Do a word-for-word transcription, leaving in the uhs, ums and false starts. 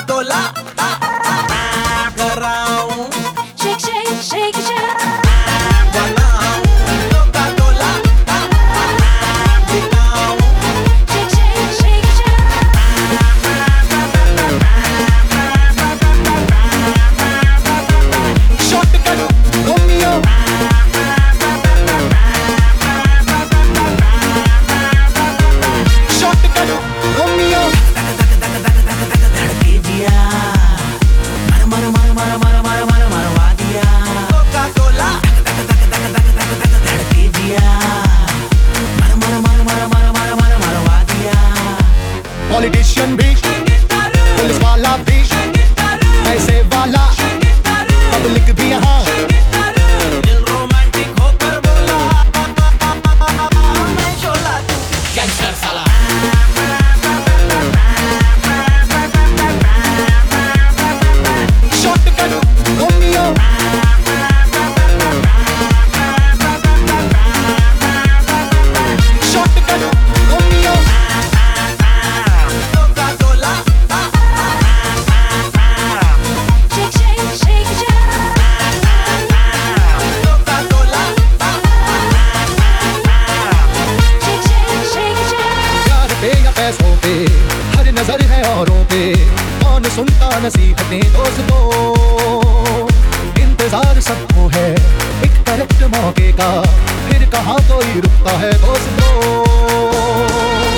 Cola कराऊं Shake, shake, shake, shake. बनाऊं Coca Cola दिखाऊं Shake, shake, shake, shake. Shortcut Romeo Shortcut Romeo धड़के दिया मर मर मर मर मर मर मर मरवा दिया कोका कोला धड़के दिया मर मर मर मर मर मर मर मरवा दिया Politician भी पुलिस वाला भी पैसे वाला पब्लिक भी यहाँ दिल रोमांटिक होकर बोला मैं शोला तू गैंगस्टर साला Shortcut Romeo Shortcut Romeo Coca Cola Shake, shake, shake, shake. Coca Cola Shake, shake, shake, shake. प्यार पे या पैसों पे हर नजर है औरों पे कौन सुनता नसीहतें दोस्तों इंतजार सबको है एक करेक्ट मौके का फिर कहाँ कोई रुकता है दोस्तों